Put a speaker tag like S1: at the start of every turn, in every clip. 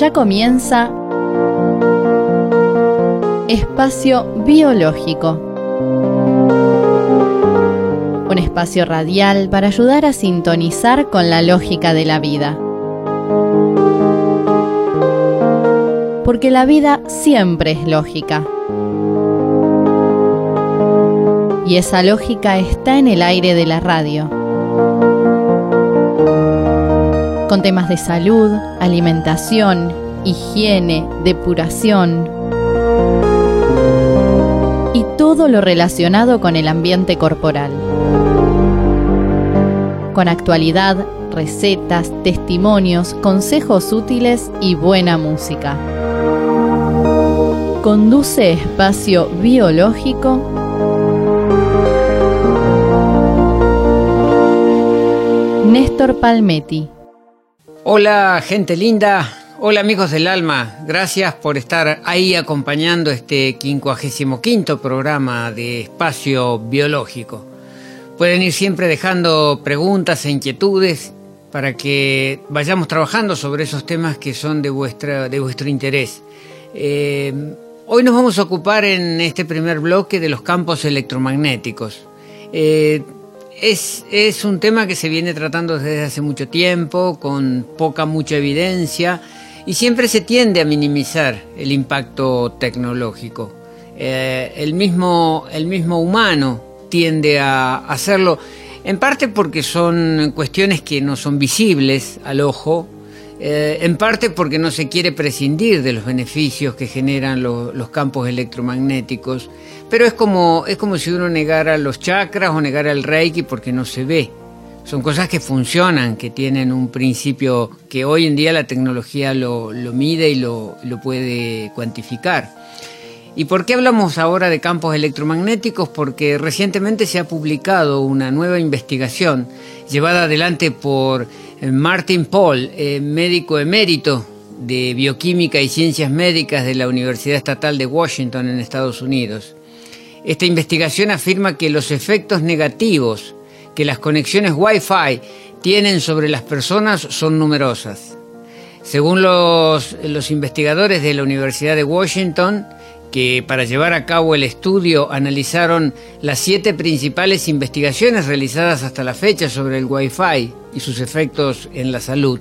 S1: Ya comienza Espacio Biológico, un espacio radial para ayudar a sintonizar con la lógica de la vida. Porque la vida siempre es lógica. Y esa lógica está en el aire de la radio. Con temas de salud, alimentación, higiene, depuración y todo lo relacionado con el ambiente corporal. Con actualidad, recetas, testimonios, consejos útiles y buena música. Conduce Espacio Biológico Néstor Palmetti.
S2: Hola gente linda, hola amigos del alma, gracias por estar ahí acompañando este 55º programa de Espacio Biológico. Pueden ir siempre dejando preguntas e inquietudes para que vayamos trabajando sobre esos temas que son de vuestro interés. Hoy nos vamos a ocupar en este primer bloque de los campos electromagnéticos. Es un tema que se viene tratando desde hace mucho tiempo, con mucha evidencia, y siempre se tiende a minimizar el impacto tecnológico. El mismo humano tiende a hacerlo, en parte porque son cuestiones que no son visibles al ojo, en parte porque no se quiere prescindir de los beneficios que generan los campos electromagnéticos, pero es como si uno negara los chakras o negara el Reiki porque no se ve. Son cosas que funcionan, que tienen un principio que hoy en día la tecnología lo mide y lo puede cuantificar. ¿Y por qué hablamos ahora de campos electromagnéticos? Porque recientemente se ha publicado una nueva investigación llevada adelante por Martin Pall, médico emérito de bioquímica y ciencias médicas de la Universidad Estatal de Washington en Estados Unidos. Esta investigación afirma que los efectos negativos que las conexiones Wi-Fi tienen sobre las personas son numerosas. Según los investigadores de la Universidad de Washington, que para llevar a cabo el estudio analizaron las 7 principales investigaciones realizadas hasta la fecha sobre el Wi-Fi y sus efectos en la salud.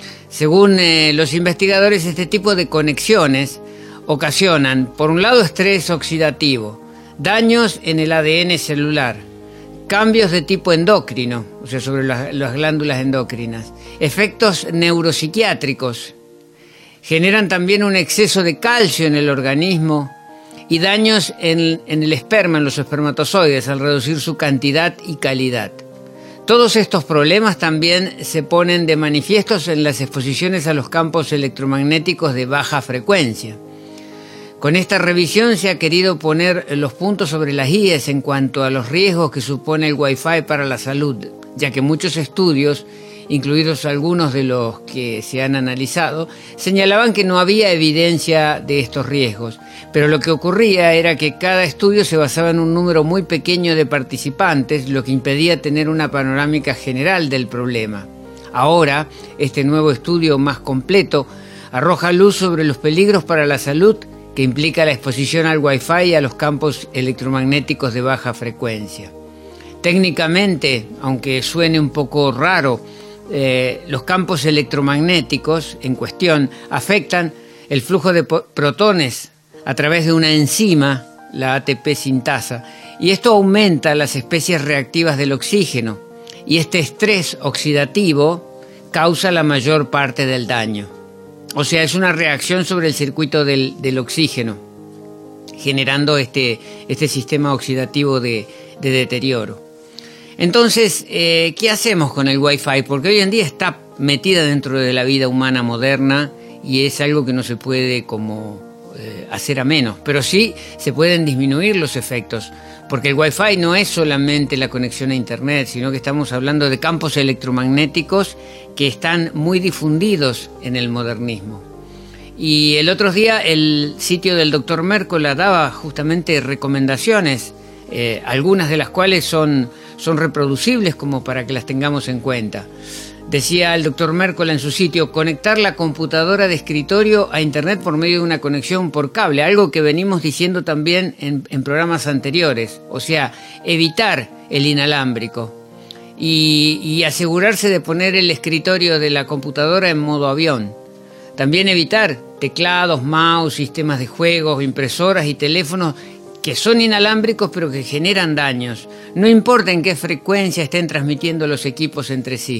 S2: Según los investigadores, este tipo de conexiones ocasionan, por un lado, estrés oxidativo, daños en el ADN celular, cambios de tipo endocrino, o sea, sobre las glándulas endocrinas, efectos neuropsiquiátricos, generan también un exceso de calcio en el organismo y daños en el esperma, en los espermatozoides, al reducir su cantidad y calidad. Todos estos problemas también se ponen de manifiestos en las exposiciones a los campos electromagnéticos de baja frecuencia. Con esta revisión se ha querido poner los puntos sobre las íes en cuanto a los riesgos que supone el Wi-Fi para la salud, ya que muchos estudios, incluidos algunos de los que se han analizado, señalaban que no había evidencia de estos riesgos, pero lo que ocurría era que cada estudio se basaba en un número muy pequeño de participantes, lo que impedía tener una panorámica general del problema. Ahora, este nuevo estudio más completo arroja luz sobre los peligros para la salud que implica la exposición al Wi-Fi y a los campos electromagnéticos de baja frecuencia. Técnicamente, aunque suene un poco raro, los campos electromagnéticos en cuestión afectan el flujo de protones a través de una enzima, la ATP sintasa, y esto aumenta las especies reactivas del oxígeno, y este estrés oxidativo causa la mayor parte del daño. O sea, es una reacción sobre el circuito del oxígeno, generando este sistema oxidativo de deterioro. Entonces, ¿qué hacemos con el Wi-Fi? Porque hoy en día está metida dentro de la vida humana moderna y es algo que no se puede hacer a menos, pero sí se pueden disminuir los efectos, porque el Wi-Fi no es solamente la conexión a Internet, sino que estamos hablando de campos electromagnéticos que están muy difundidos en el modernismo. Y el otro día el sitio del Dr. Mercola daba justamente recomendaciones, algunas de las cuales son reproducibles como para que las tengamos en cuenta. Decía el doctor Mercola en su sitio, conectar la computadora de escritorio a Internet por medio de una conexión por cable, algo que venimos diciendo también en programas anteriores, o sea, evitar el inalámbrico y asegurarse de poner el escritorio de la computadora en modo avión. También evitar teclados, mouse, sistemas de juegos, impresoras y teléfonos que son inalámbricos pero que generan daños, no importa en qué frecuencia estén transmitiendo los equipos entre sí.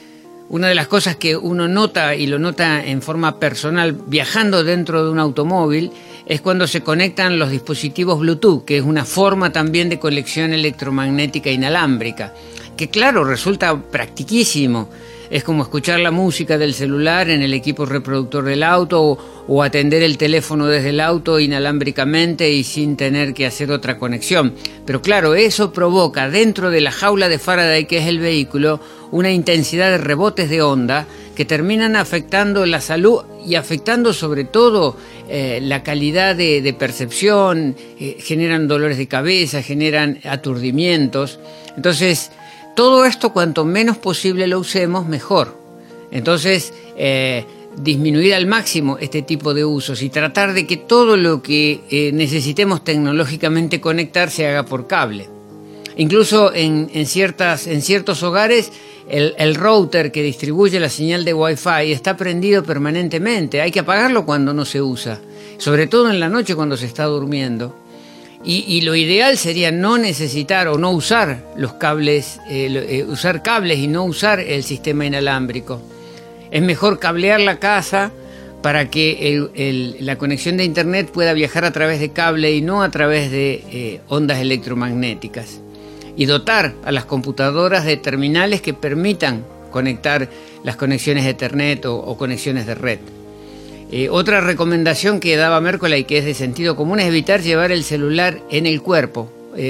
S2: Una de las cosas que uno nota, y lo nota en forma personal viajando dentro de un automóvil, es cuando se conectan los dispositivos Bluetooth, que es una forma también de conexión electromagnética inalámbrica, que claro, resulta practiquísimo. Es como escuchar la música del celular en el equipo reproductor del auto o atender el teléfono desde el auto inalámbricamente y sin tener que hacer otra conexión. Pero claro, eso provoca dentro de la jaula de Faraday que es el vehículo una intensidad de rebotes de onda que terminan afectando la salud y afectando sobre todo la calidad de percepción, generan dolores de cabeza, generan aturdimientos. Entonces, todo esto, cuanto menos posible lo usemos, mejor. Entonces, disminuir al máximo este tipo de usos y tratar de que todo lo que necesitemos tecnológicamente conectar se haga por cable. Incluso en ciertos hogares, el router que distribuye la señal de Wi-Fi está prendido permanentemente. Hay que apagarlo cuando no se usa, sobre todo en la noche cuando se está durmiendo. Y lo ideal sería no necesitar o no usar los cables, usar cables y no usar el sistema inalámbrico. Es mejor cablear la casa para que la conexión de Internet pueda viajar a través de cable y no a través de ondas electromagnéticas. Y dotar a las computadoras de terminales que permitan conectar las conexiones de Ethernet o conexiones de red. Otra recomendación que daba Mercola y que es de sentido común es evitar llevar el celular en el cuerpo,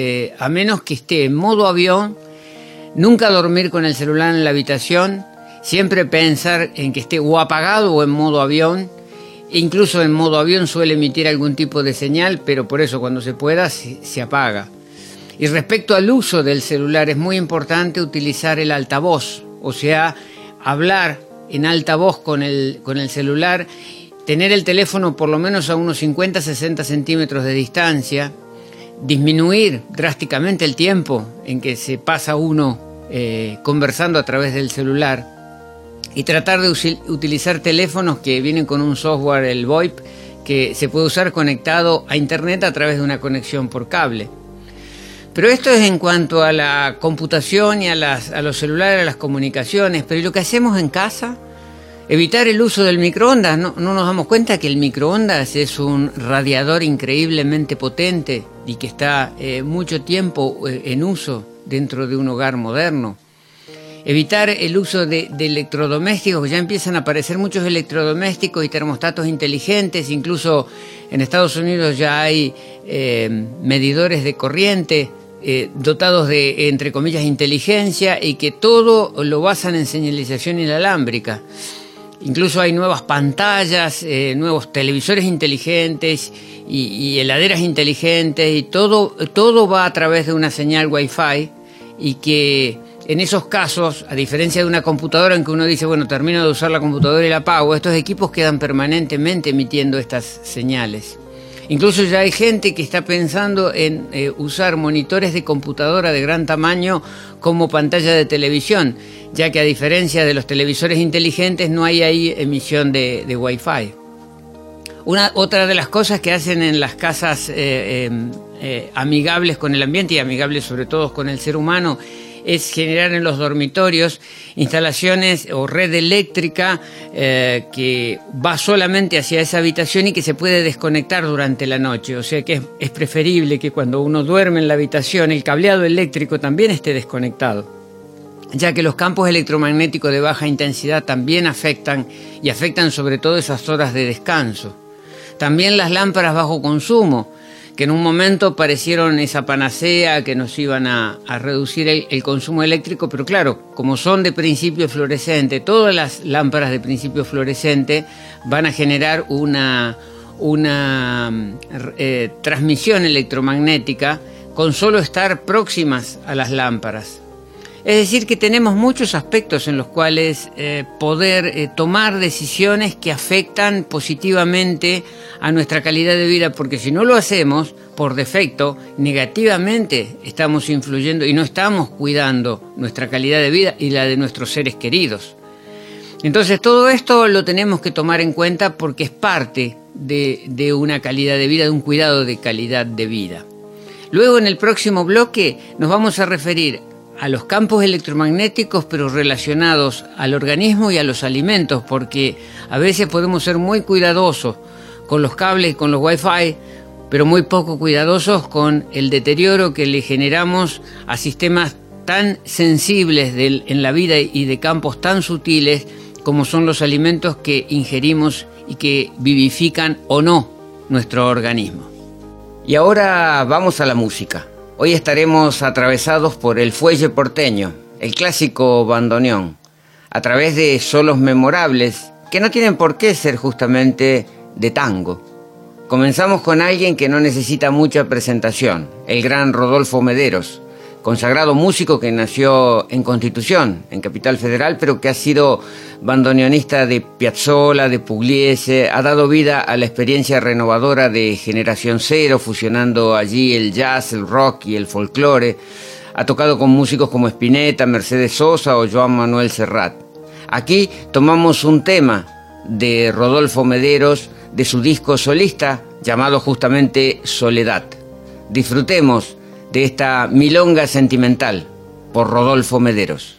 S2: a menos que esté en modo avión. Nunca dormir con el celular en la habitación, siempre pensar en que esté o apagado o en modo avión. Incluso en modo avión suele emitir algún tipo de señal, pero por eso cuando se pueda se apaga. Y respecto al uso del celular es muy importante utilizar el altavoz, o sea, hablar en altavoz con el celular. Tener el teléfono por lo menos a unos 50-60 centímetros de distancia, disminuir drásticamente el tiempo en que se pasa uno conversando a través del celular y tratar de utilizar teléfonos que vienen con un software, el VoIP, que se puede usar conectado a Internet a través de una conexión por cable. Pero esto es en cuanto a la computación y a los celulares, a las comunicaciones. Pero ¿y lo que hacemos en casa? Evitar el uso del microondas. No nos damos cuenta que el microondas es un radiador increíblemente potente y que está mucho tiempo en uso dentro de un hogar moderno. Evitar el uso de electrodomésticos, que ya empiezan a aparecer muchos electrodomésticos y termostatos inteligentes. Incluso en Estados Unidos ya hay medidores de corriente dotados de, entre comillas, inteligencia, y que todo lo basan en señalización inalámbrica. Incluso hay nuevas pantallas, nuevos televisores inteligentes y heladeras inteligentes, y todo va a través de una señal Wi-Fi, y que en esos casos, a diferencia de una computadora en que uno dice, bueno, termino de usar la computadora y la apago, estos equipos quedan permanentemente emitiendo estas señales. Incluso ya hay gente que está pensando en usar monitores de computadora de gran tamaño como pantalla de televisión, ya que a diferencia de los televisores inteligentes no hay ahí emisión de Wi-Fi. Otra de las cosas que hacen en las casas amigables con el ambiente y amigables sobre todo con el ser humano es generar en los dormitorios instalaciones o red eléctrica que va solamente hacia esa habitación y que se puede desconectar durante la noche. O sea que es preferible que cuando uno duerme en la habitación el cableado eléctrico también esté desconectado, ya que los campos electromagnéticos de baja intensidad también afectan sobre todo esas horas de descanso. También las lámparas bajo consumo, que en un momento parecieron esa panacea que nos iban a reducir el consumo eléctrico, pero claro, como son de principio fluorescente, todas las lámparas de principio fluorescente van a generar una transmisión electromagnética con solo estar próximas a las lámparas. Es decir, que tenemos muchos aspectos en los cuales poder tomar decisiones que afectan positivamente a nuestra calidad de vida, porque si no lo hacemos, por defecto, negativamente estamos influyendo y no estamos cuidando nuestra calidad de vida y la de nuestros seres queridos. Entonces todo esto lo tenemos que tomar en cuenta porque es parte de una calidad de vida, de un cuidado de calidad de vida. Luego, en el próximo bloque, nos vamos a referir a los campos electromagnéticos, pero relacionados al organismo y a los alimentos, porque a veces podemos ser muy cuidadosos con los cables, con los Wi-Fi, pero muy poco cuidadosos con el deterioro que le generamos a sistemas tan sensibles en la vida y de campos tan sutiles como son los alimentos que ingerimos y que vivifican o no nuestro organismo.
S3: Y ahora vamos a la música. Hoy estaremos atravesados por el fuelle porteño, el clásico bandoneón, a través de solos memorables que no tienen por qué ser justamente de tango. Comenzamos con alguien que no necesita mucha presentación, el gran Rodolfo Mederos, consagrado músico que nació en Constitución, en Capital Federal, pero que ha sido bandoneonista de Piazzolla, de Pugliese, ha dado vida a la experiencia renovadora de Generación Cero, fusionando allí el jazz, el rock y el folclore. Ha tocado con músicos como Spinetta, Mercedes Sosa o Joan Manuel Serrat. Aquí tomamos un tema de Rodolfo Mederos, de su disco solista, llamado justamente Soledad. Disfrutemos de esta milonga sentimental por Rodolfo Mederos.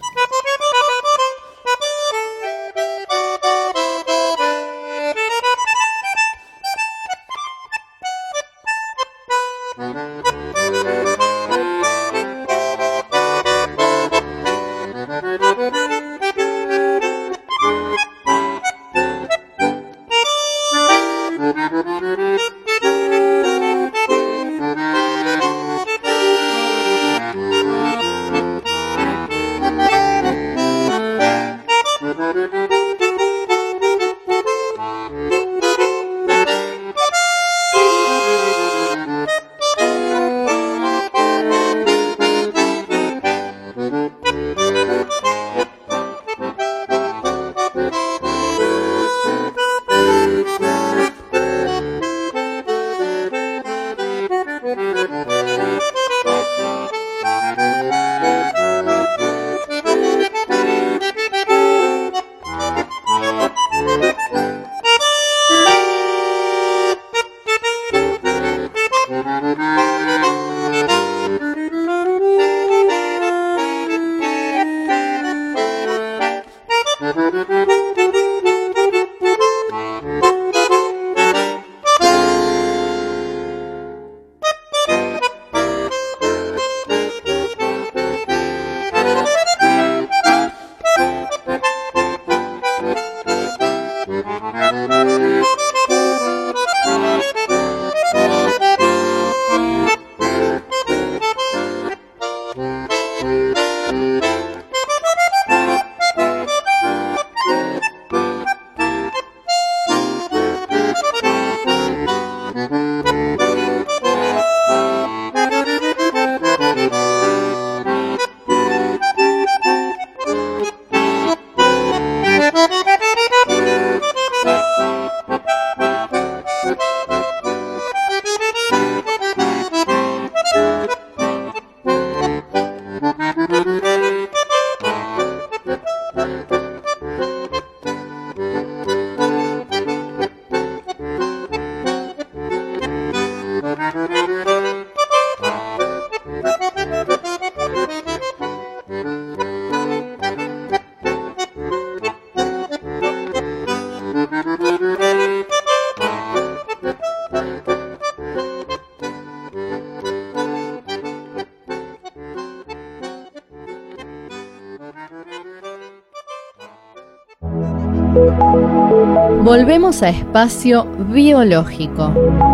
S1: Volvemos a Espacio Biológico.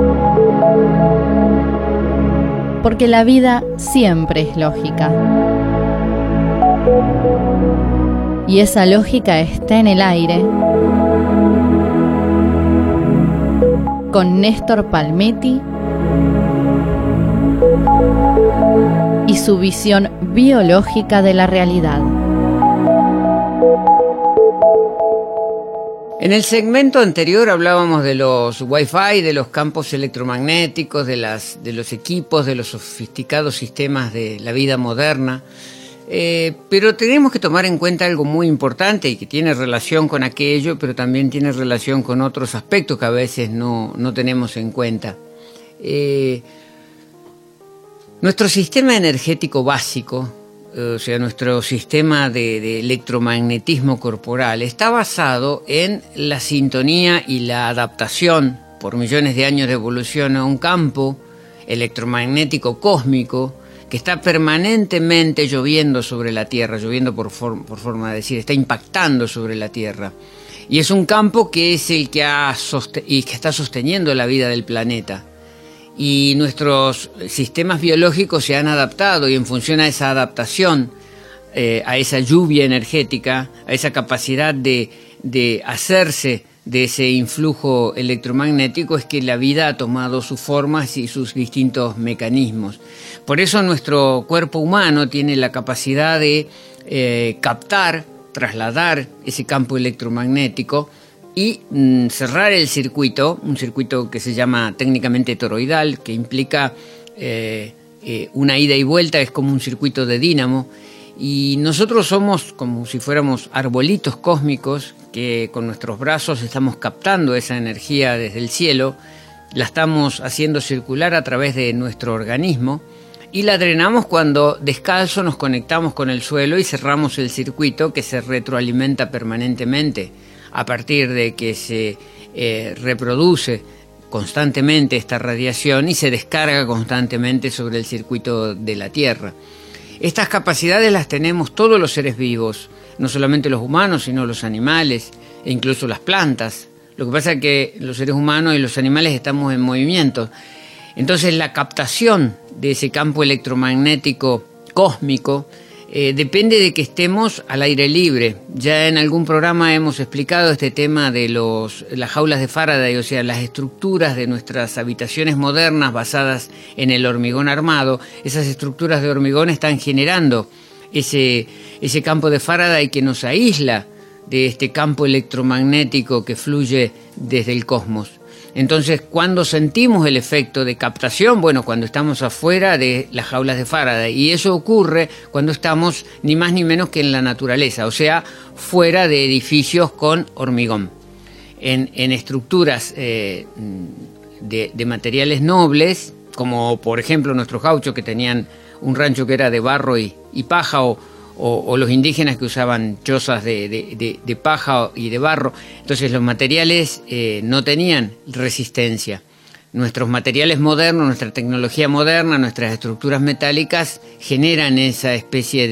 S1: Porque la vida siempre es lógica. Y esa lógica está en el aire. Con Néstor Palmetti y su visión biológica de la realidad.
S2: En el segmento anterior hablábamos de los Wi-Fi, de los campos electromagnéticos, de los equipos, de los sofisticados sistemas de la vida moderna. Pero tenemos que tomar en cuenta algo muy importante y que tiene relación con aquello, pero también tiene relación con otros aspectos que a veces no tenemos en cuenta. Nuestro sistema energético básico, o sea, nuestro sistema de electromagnetismo corporal, está basado en la sintonía y la adaptación por millones de años de evolución a un campo electromagnético cósmico que está permanentemente lloviendo sobre la Tierra, lloviendo por forma de decir, está impactando sobre la Tierra. Y es un campo que es el que está sosteniendo la vida del planeta. Y nuestros sistemas biológicos se han adaptado, y en función a esa adaptación, a esa lluvia energética, a esa capacidad de hacerse de ese influjo electromagnético, es que la vida ha tomado sus formas y sus distintos mecanismos. Por eso nuestro cuerpo humano tiene la capacidad de captar, trasladar ese campo electromagnético y cerrar el circuito, un circuito que se llama técnicamente toroidal, que implica una ida y vuelta, es como un circuito de dínamo, y nosotros somos como si fuéramos arbolitos cósmicos que con nuestros brazos estamos captando esa energía desde el cielo, la estamos haciendo circular a través de nuestro organismo y la drenamos cuando descalzo nos conectamos con el suelo y cerramos el circuito que se retroalimenta permanentemente. A partir de que se reproduce constantemente esta radiación y se descarga constantemente sobre el circuito de la Tierra. Estas capacidades las tenemos todos los seres vivos, no solamente los humanos, sino los animales e incluso las plantas. Lo que pasa es que los seres humanos y los animales estamos en movimiento. Entonces la captación de ese campo electromagnético cósmico depende de que estemos al aire libre. Ya en algún programa hemos explicado este tema de las jaulas de Faraday, o sea, las estructuras de nuestras habitaciones modernas basadas en el hormigón armado. Esas estructuras de hormigón están generando ese campo de Faraday que nos aísla de este campo electromagnético que fluye desde el cosmos. Entonces, ¿cuándo sentimos el efecto de captación? Bueno, cuando estamos afuera de las jaulas de Faraday. Y eso ocurre cuando estamos ni más ni menos que en la naturaleza, o sea, fuera de edificios con hormigón. En estructuras de materiales nobles, como por ejemplo nuestros gauchos que tenían un rancho que era de barro y paja, o los indígenas que usaban chozas de paja y de barro. Entonces los materiales no tenían resistencia. Nuestros materiales modernos, nuestra tecnología moderna, nuestras estructuras metálicas generan esa especie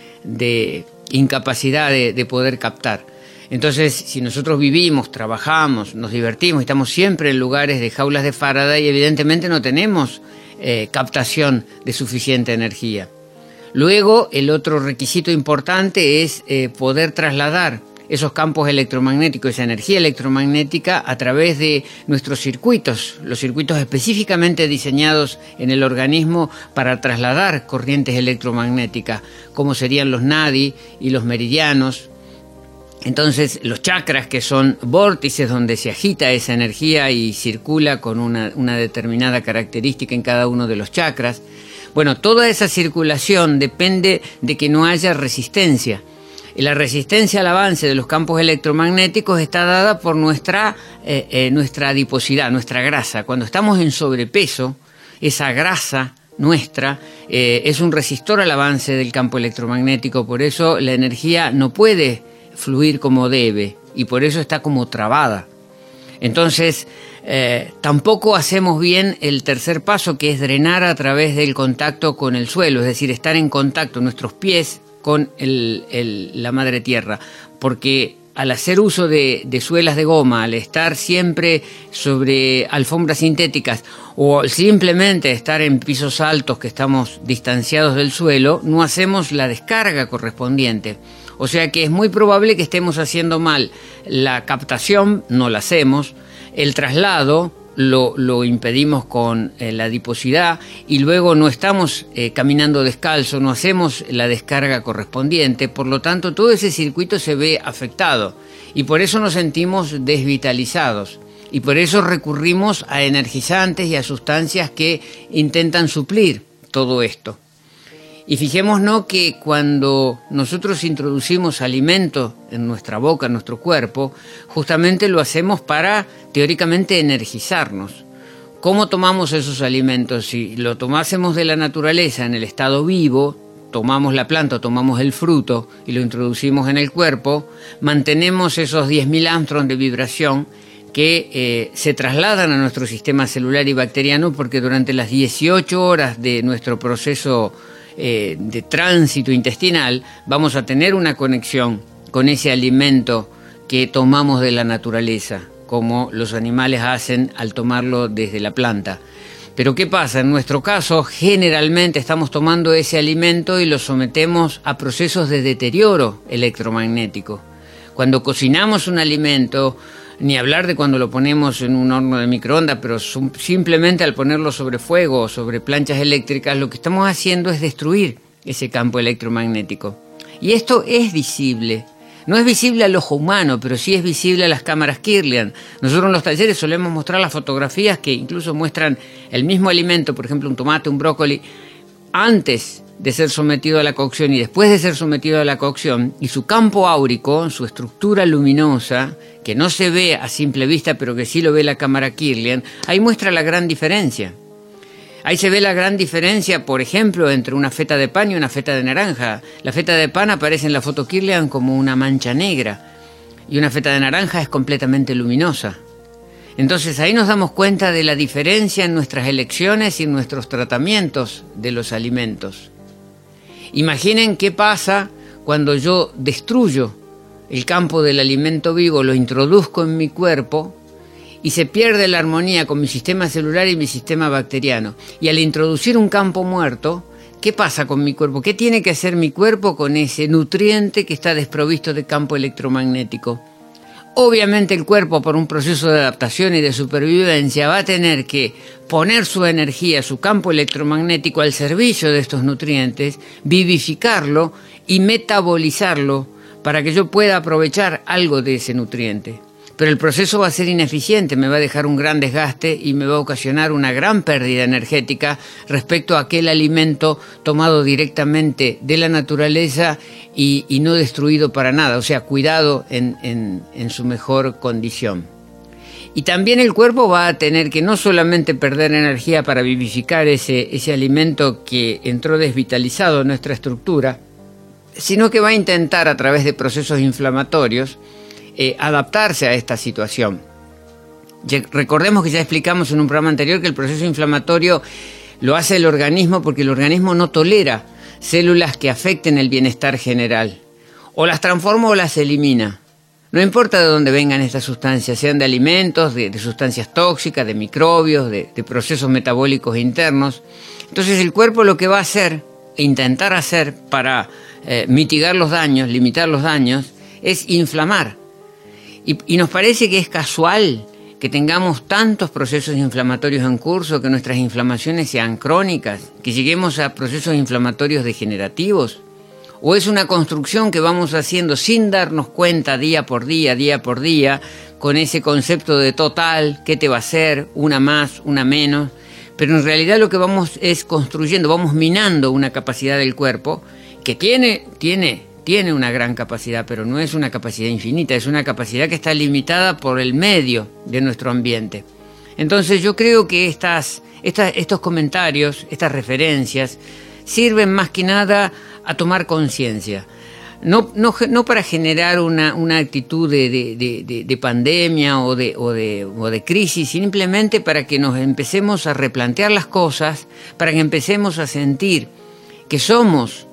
S2: de incapacidad de poder captar. Entonces, si nosotros vivimos, trabajamos, nos divertimos, estamos siempre en lugares de jaulas de Faraday, evidentemente no tenemos captación de suficiente energía. Luego, el otro requisito importante es poder trasladar esos campos electromagnéticos, esa energía electromagnética a través de nuestros circuitos, los circuitos específicamente diseñados en el organismo para trasladar corrientes electromagnéticas, como serían los nadi y los meridianos. Entonces, los chakras, que son vórtices donde se agita esa energía y circula con una determinada característica en cada uno de los chakras. Bueno, toda esa circulación depende de que no haya resistencia. Y la resistencia al avance de los campos electromagnéticos está dada por nuestra adiposidad, nuestra grasa. Cuando estamos en sobrepeso, esa grasa nuestra es un resistor al avance del campo electromagnético. Por eso la energía no puede fluir como debe y por eso está como trabada. Entonces, tampoco hacemos bien el tercer paso, que es drenar a través del contacto con el suelo, es decir, estar en contacto nuestros pies con la madre tierra, porque al hacer uso de suelas de goma, al estar siempre sobre alfombras sintéticas o simplemente estar en pisos altos que estamos distanciados del suelo, no hacemos la descarga correspondiente. O sea que es muy probable que estemos haciendo mal la captación, no la hacemos, el traslado lo impedimos con la adiposidad y luego no estamos caminando descalzo, no hacemos la descarga correspondiente, por lo tanto todo ese circuito se ve afectado y por eso nos sentimos desvitalizados y por eso recurrimos a energizantes y a sustancias que intentan suplir todo esto. Y fijémonos que cuando nosotros introducimos alimentos en nuestra boca, en nuestro cuerpo, justamente lo hacemos para, teóricamente, energizarnos. ¿Cómo tomamos esos alimentos? Si lo tomásemos de la naturaleza en el estado vivo, tomamos la planta, tomamos el fruto y lo introducimos en el cuerpo, mantenemos esos 10.000 Armstrong de vibración que se trasladan a nuestro sistema celular y bacteriano porque durante las 18 horas de nuestro proceso de tránsito intestinal vamos a tener una conexión con ese alimento que tomamos de la naturaleza, como los animales hacen al tomarlo desde la planta. Pero ¿qué pasa? En nuestro caso, generalmente estamos tomando ese alimento y lo sometemos a procesos de deterioro electromagnético. Cuando cocinamos un alimento, ni hablar de cuando lo ponemos en un horno de microondas, pero simplemente al ponerlo sobre fuego o sobre planchas eléctricas, lo que estamos haciendo es destruir ese campo electromagnético. Y esto es visible. No es visible al ojo humano, pero sí es visible a las cámaras Kirlian. Nosotros en los talleres solemos mostrar las fotografías que incluso muestran el mismo alimento, por ejemplo un tomate, un brócoli, antes de ser sometido a la cocción y después de ser sometido a la cocción, y su campo áurico, su estructura luminosa, que no se ve a simple vista, pero que sí lo ve la cámara Kirlian, ahí muestra la gran diferencia. Ahí se ve la gran diferencia, por ejemplo, entre una feta de pan y una feta de naranja. La feta de pan aparece en la foto Kirlian como una mancha negra, y una feta de naranja es completamente luminosa. Entonces ahí nos damos cuenta de la diferencia en nuestras elecciones y en nuestros tratamientos de los alimentos. Imaginen qué pasa cuando yo destruyo el campo del alimento vivo, lo introduzco en mi cuerpo y se pierde la armonía con mi sistema celular y mi sistema bacteriano. Y al introducir un campo muerto, ¿qué pasa con mi cuerpo? ¿Qué tiene que hacer mi cuerpo con ese nutriente que está desprovisto de campo electromagnético? Obviamente el cuerpo, por un proceso de adaptación y de supervivencia, va a tener que poner su energía, su campo electromagnético al servicio de estos nutrientes, vivificarlo y metabolizarlo para que yo pueda aprovechar algo de ese nutriente. Pero el proceso va a ser ineficiente, me va a dejar un gran desgaste y me va a ocasionar una gran pérdida energética respecto a aquel alimento tomado directamente de la naturaleza y no destruido para nada, o sea, cuidado en su mejor condición. Y también el cuerpo va a tener que no solamente perder energía para vivificar ese alimento que entró desvitalizado en nuestra estructura, sino que va a intentar a través de procesos inflamatorios adaptarse a esta situación. Recordemos que ya explicamos en un programa anterior que el proceso inflamatorio lo hace el organismo porque el organismo no tolera células que afecten el bienestar general. O las transforma o las elimina. No importa de dónde vengan estas sustancias, sean de alimentos, de sustancias tóxicas, de microbios, de procesos metabólicos internos. Entonces el cuerpo lo que va a hacer, intentar hacer para mitigar los daños, limitar los daños, es inflamar. Y nos parece que es casual que tengamos tantos procesos inflamatorios en curso, que nuestras inflamaciones sean crónicas, que lleguemos a procesos inflamatorios degenerativos. ¿O es una construcción que vamos haciendo sin darnos cuenta día por día, con ese concepto de total, qué te va a hacer, una más, una menos? Pero en realidad lo que vamos es construyendo, vamos minando una capacidad del cuerpo que tiene una gran capacidad, pero no es una capacidad infinita, es una capacidad que está limitada por el medio de nuestro ambiente. Entonces yo creo que estos comentarios, estas referencias, sirven más que nada a tomar conciencia. No para generar una actitud de pandemia o de crisis, simplemente para que nos empecemos a replantear las cosas, para que empecemos a sentir que somos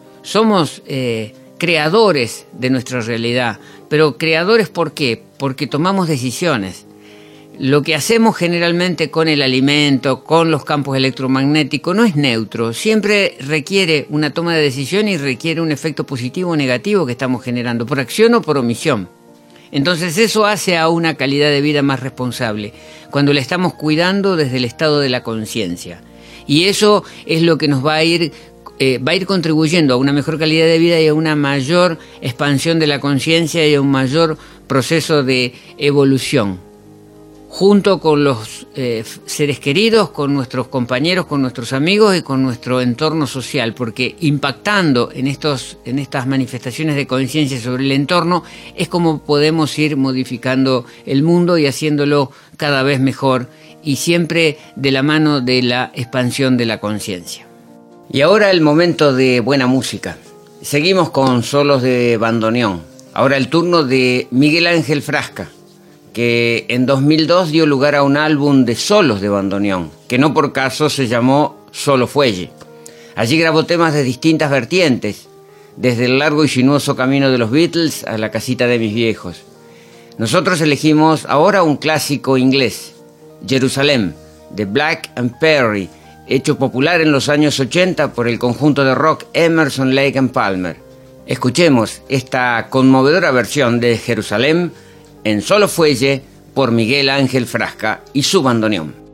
S2: creadores de nuestra realidad. Pero creadores, ¿por qué? Porque tomamos decisiones. Lo que hacemos generalmente con el alimento, con los campos electromagnéticos, no es neutro. Siempre requiere una toma de decisión y requiere un efecto positivo o negativo que estamos generando, por acción o por omisión. Entonces eso hace a una calidad de vida más responsable, cuando la estamos cuidando desde el estado de la conciencia. Y eso es lo que nos va a ir contribuyendo a una mejor calidad de vida y a una mayor expansión de la conciencia y a un mayor proceso de evolución, junto con los seres queridos, con nuestros compañeros, con nuestros amigos y con nuestro entorno social, porque impactando en estas manifestaciones de conciencia sobre el entorno es como podemos ir modificando el mundo y haciéndolo cada vez mejor, y siempre de la mano de la expansión de la conciencia.
S3: Y ahora el momento de buena música. Seguimos con solos de bandoneón. Ahora el turno de Miguel Ángel Frasca, que en 2002 dio lugar a un álbum de solos de bandoneón, que no por caso se llamó Solo Fuelle. Allí grabó temas de distintas vertientes, desde el largo y sinuoso camino de los Beatles a la casita de mis viejos. Nosotros elegimos ahora un clásico inglés, Jerusalem, de Black and Perry, hecho popular en los años 80 por el conjunto de rock Emerson, Lake and Palmer. Escuchemos esta conmovedora versión de Jerusalem en Solo Fuelle por Miguel Ángel Frasca y su bandoneón.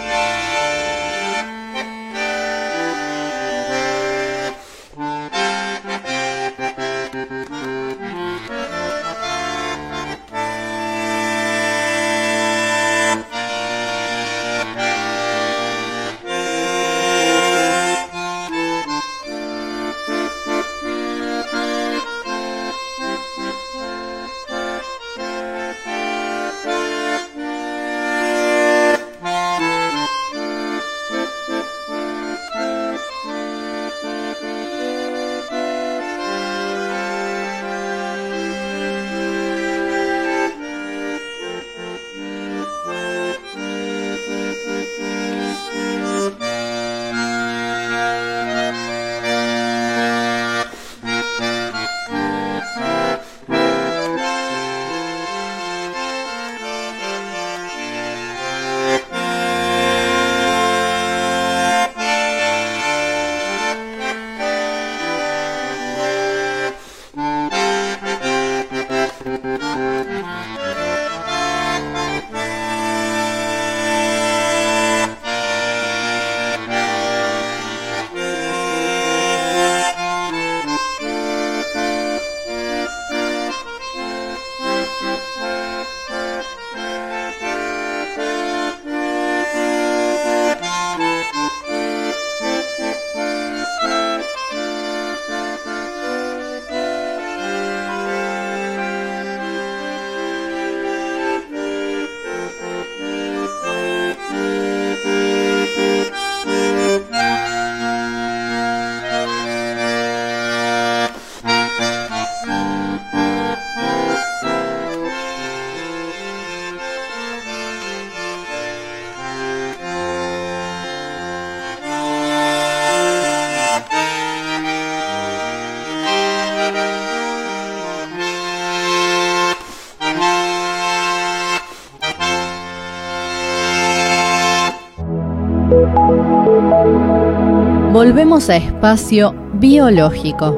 S1: Volvemos a espacio biológico.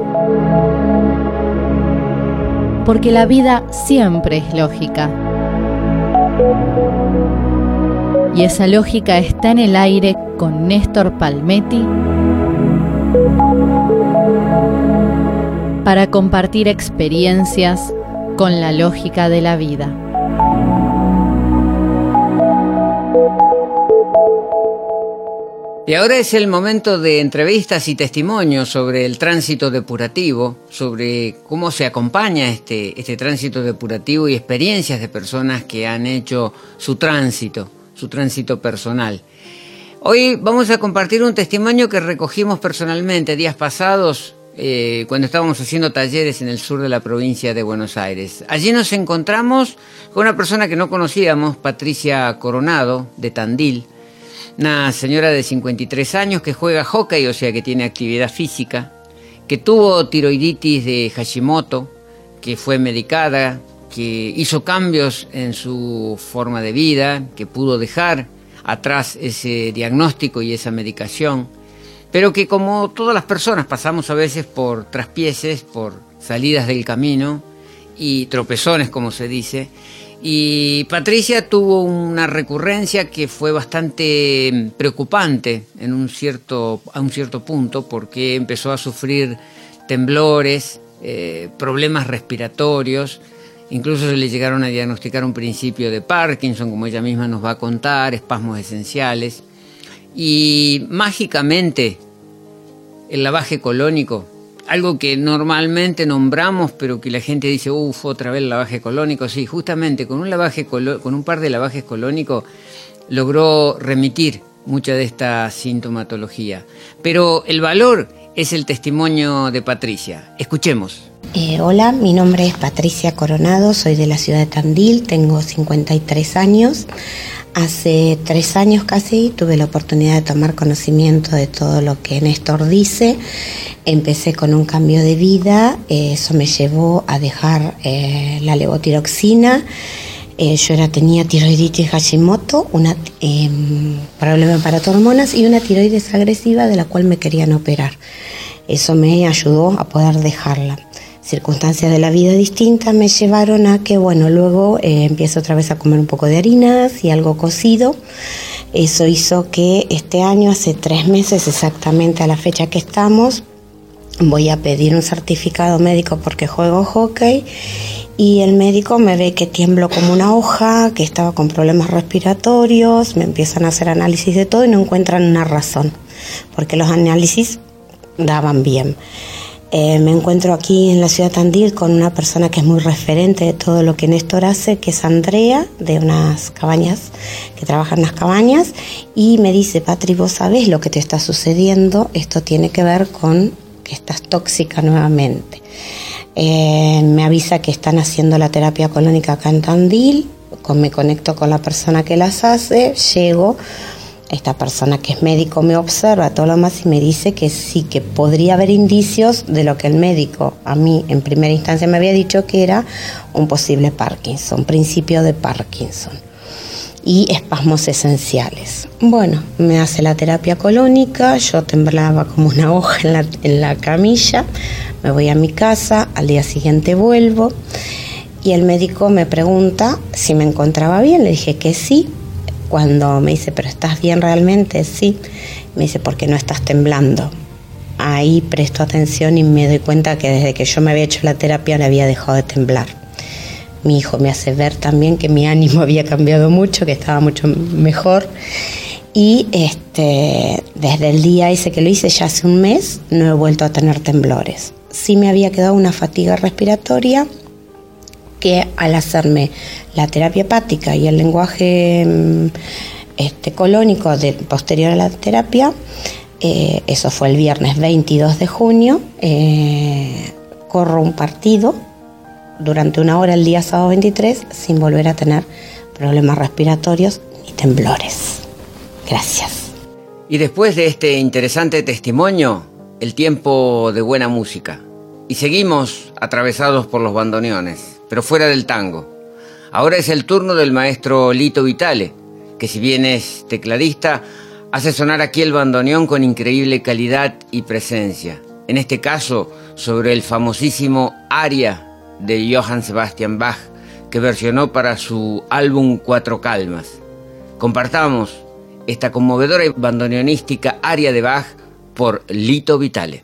S1: Porque la vida siempre es lógica. Y esa lógica está en el aire con Néstor Palmetti para compartir experiencias con la lógica de la vida.
S2: Y ahora es el momento de entrevistas y testimonios sobre el tránsito depurativo, sobre cómo se acompaña este tránsito depurativo y experiencias de personas que han hecho su tránsito personal. Hoy vamos a compartir un testimonio que recogimos personalmente días pasados cuando estábamos haciendo talleres en el sur de la provincia de Buenos Aires. Allí nos encontramos con una persona que no conocíamos, Patricia Coronado, de Tandil. Una señora de 53 años que juega hockey, o sea que tiene actividad física, que tuvo tiroiditis de Hashimoto, que fue medicada, que hizo cambios en su forma de vida, que pudo dejar atrás ese diagnóstico y esa medicación, pero que como todas las personas pasamos a veces por traspieces, por salidas del camino, y tropezones, como se dice. Y Patricia tuvo una recurrencia que fue bastante preocupante a un cierto punto, porque empezó a sufrir temblores, problemas respiratorios, incluso se le llegaron a diagnosticar un principio de Parkinson, como ella misma nos va a contar, espasmos esenciales. Y mágicamente el lavaje colónico, algo que normalmente nombramos, pero que la gente dice, otra vez el lavaje colónico. Sí, justamente con un par de lavajes colónicos logró remitir mucha de esta sintomatología. Pero el valor es el testimonio de Patricia. Escuchemos.
S4: Hola, mi nombre es Patricia Coronado, soy de la ciudad de Tandil, tengo 53 años. Hace 3 años casi tuve la oportunidad de tomar conocimiento de todo lo que Néstor dice. Empecé con un cambio de vida, eso me llevó a dejar la levotiroxina. Yo tenía tiroiditis Hashimoto, problema para hormonas y una tiroides agresiva de la cual me querían operar. Eso me ayudó a poder dejarla. Circunstancias de la vida distintas me llevaron a que, luego empiezo otra vez a comer un poco de harinas y algo cocido. Eso hizo que este año, hace 3 meses exactamente a la fecha que estamos, voy a pedir un certificado médico porque juego hockey y el médico me ve que tiemblo como una hoja, que estaba con problemas respiratorios, me empiezan a hacer análisis de todo y no encuentran una razón, porque los análisis daban bien. Me encuentro aquí en la ciudad de Tandil con una persona que es muy referente de todo lo que Néstor hace, que es Andrea, de unas cabañas, que trabaja en unas cabañas, y me dice, Patri, vos sabés lo que te está sucediendo, esto tiene que ver con que estás tóxica nuevamente. Me avisa que están haciendo la terapia colónica acá en Tandil, me conecto con la persona que las hace, llego. Esta persona que es médico me observa todo lo más y me dice que sí, que podría haber indicios de lo que el médico a mí en primera instancia me había dicho que era un posible Parkinson, principio de Parkinson y espasmos esenciales. Me hace la terapia colónica, yo temblaba como una hoja en la camilla, me voy a mi casa, al día siguiente vuelvo y el médico me pregunta si me encontraba bien, le dije que sí. Cuando me dice, ¿pero estás bien realmente? Sí. Me dice, ¿por qué no estás temblando? Ahí presto atención y me doy cuenta que desde que yo me había hecho la terapia no había dejado de temblar. Mi hijo me hace ver también que mi ánimo había cambiado mucho, que estaba mucho mejor. Y desde el día ese que lo hice, ya hace un mes, no he vuelto a tener temblores. Sí me había quedado una fatiga respiratoria, que al hacerme la terapia hepática y el lenguaje colónico posterior a la terapia, eso fue el viernes 22 de junio, corro un partido durante 1 hora el día sábado 23 sin volver a tener problemas respiratorios ni temblores. Gracias.
S3: Y después de este interesante testimonio, el tiempo de buena música. Y seguimos atravesados por los bandoneones, pero fuera del tango. Ahora es el turno del maestro Lito Vitale, que si bien es tecladista, hace sonar aquí el bandoneón con increíble calidad y presencia. En este caso, sobre el famosísimo Aria de Johann Sebastian Bach, que versionó para su álbum Cuatro Calmas. Compartamos esta conmovedora y bandoneonística Aria de Bach por Lito Vitale.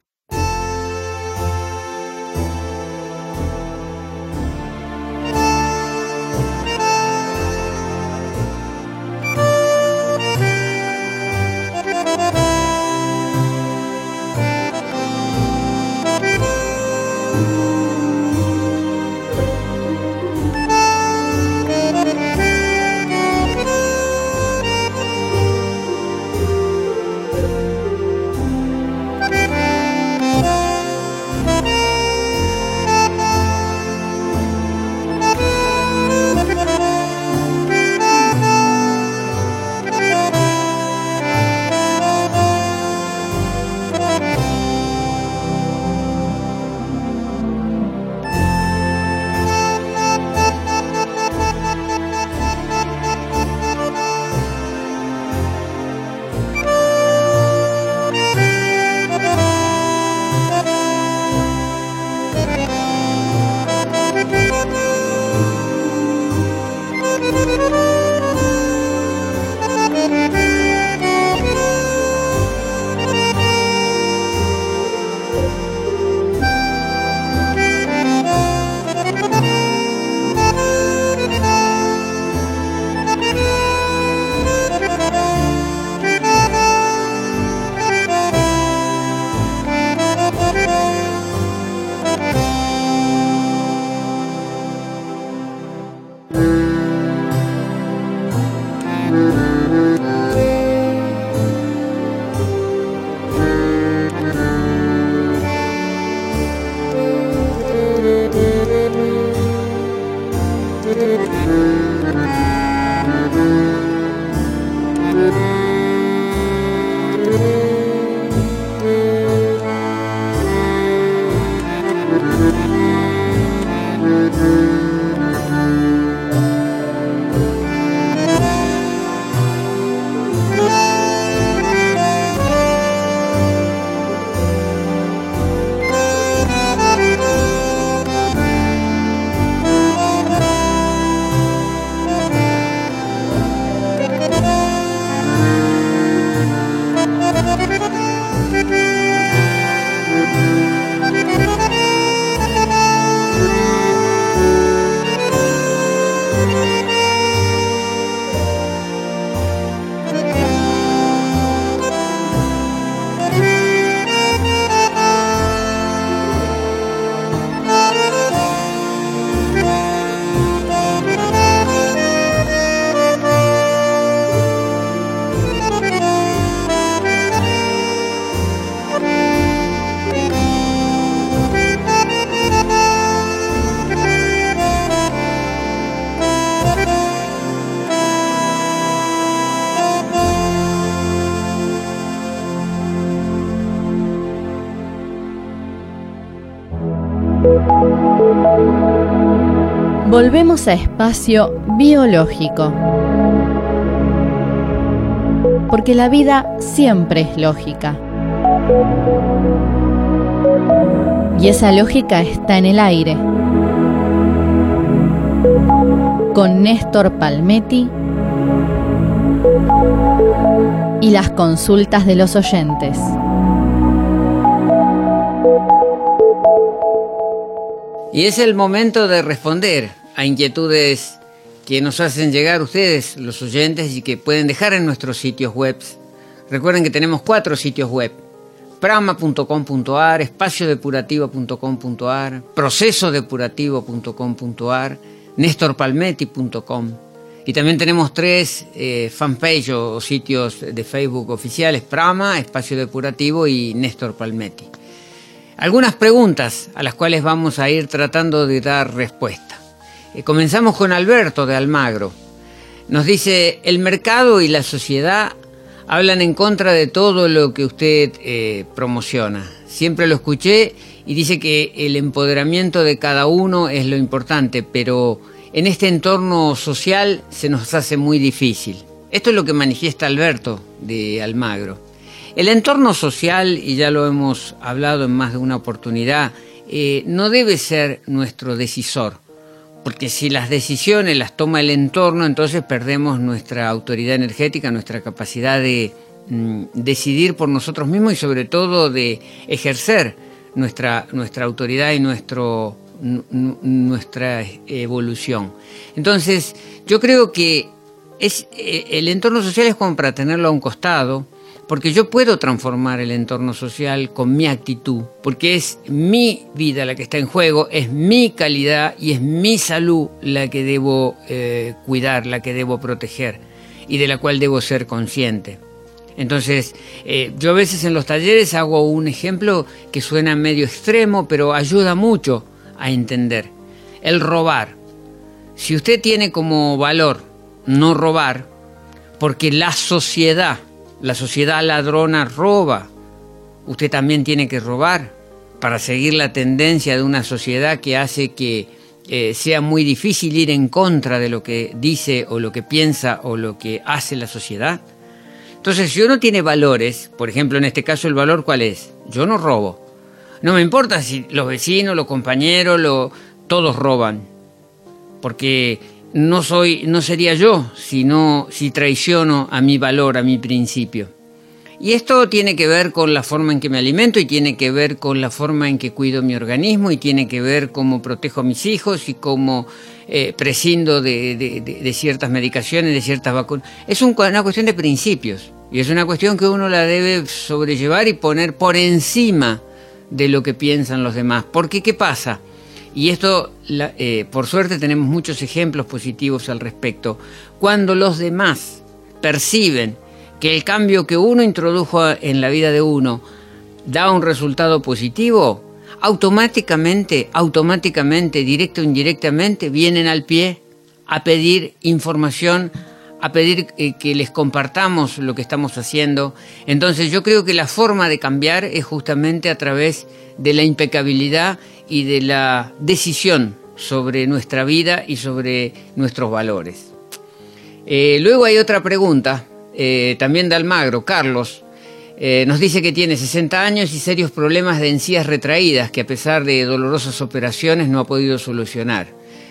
S1: Volvemos a espacio biológico. Porque la vida siempre es lógica. Y esa lógica está en el aire. Con Néstor Palmetti y las consultas de los oyentes.
S2: Y es el momento de responder a inquietudes que nos hacen llegar ustedes, los oyentes, y que pueden dejar en nuestros sitios web. Recuerden que tenemos 4 sitios web: prama.com.ar, espaciodepurativo.com.ar, procesodepurativo.com.ar, nestorpalmetti.com. Y también tenemos 3 fanpage o sitios de Facebook oficiales: Prama, Espacio Depurativo y Néstor Palmetti. Algunas preguntas a las cuales vamos a ir tratando de dar respuesta. Comenzamos con Alberto de Almagro. Nos dice: el mercado y la sociedad hablan en contra de todo lo que usted promociona. Siempre lo escuché y dice que el empoderamiento de cada uno es lo importante, pero en este entorno social se nos hace muy difícil. Esto es lo que manifiesta Alberto de Almagro. El entorno social, y ya lo hemos hablado en más de una oportunidad, no debe ser nuestro decisor, porque si las decisiones las toma el entorno, entonces perdemos nuestra autoridad energética, nuestra capacidad de decidir por nosotros mismos y sobre todo de ejercer nuestra autoridad y nuestra evolución. Entonces, yo creo que el entorno social es como para tenerlo a un costado, porque yo puedo transformar el entorno social con mi actitud, porque es mi vida la que está en juego, es mi calidad y es mi salud la que debo cuidar, la que debo proteger y de la cual debo ser consciente. Entonces, yo a veces en los talleres hago un ejemplo que suena medio extremo, pero ayuda mucho a entender. El robar. Si usted tiene como valor no robar, porque la sociedad ladrona roba, usted también tiene que robar para seguir la tendencia de una sociedad que hace que sea muy difícil ir en contra de lo que dice o lo que piensa o lo que hace la sociedad. Entonces, si uno tiene valores, por ejemplo, en este caso el valor, ¿cuál es? Yo no robo. No me importa si los vecinos, los compañeros, todos roban, porque no sería yo si traiciono a mi valor, a mi principio. Y esto tiene que ver con la forma en que me alimento y tiene que ver con la forma en que cuido mi organismo y tiene que ver cómo protejo a mis hijos y cómo prescindo de ciertas medicaciones, de ciertas vacunas. Es una cuestión de principios y es una cuestión que uno la debe sobrellevar y poner por encima de lo que piensan los demás. Porque, ¿qué pasa? Y esto, por suerte, tenemos muchos ejemplos positivos al respecto. Cuando los demás perciben que el cambio que uno introdujo en la vida de uno da un resultado positivo, automáticamente, directo o indirectamente, vienen al pie a pedir información, a pedir que les compartamos lo que estamos haciendo. Entonces yo creo que la forma de cambiar es justamente a través de la impecabilidad y de la decisión sobre nuestra vida y sobre nuestros valores. Luego hay otra pregunta, también de Almagro, Carlos. Nos dice que tiene 60 años y serios problemas de encías retraídas que a pesar de dolorosas operaciones no ha podido solucionar.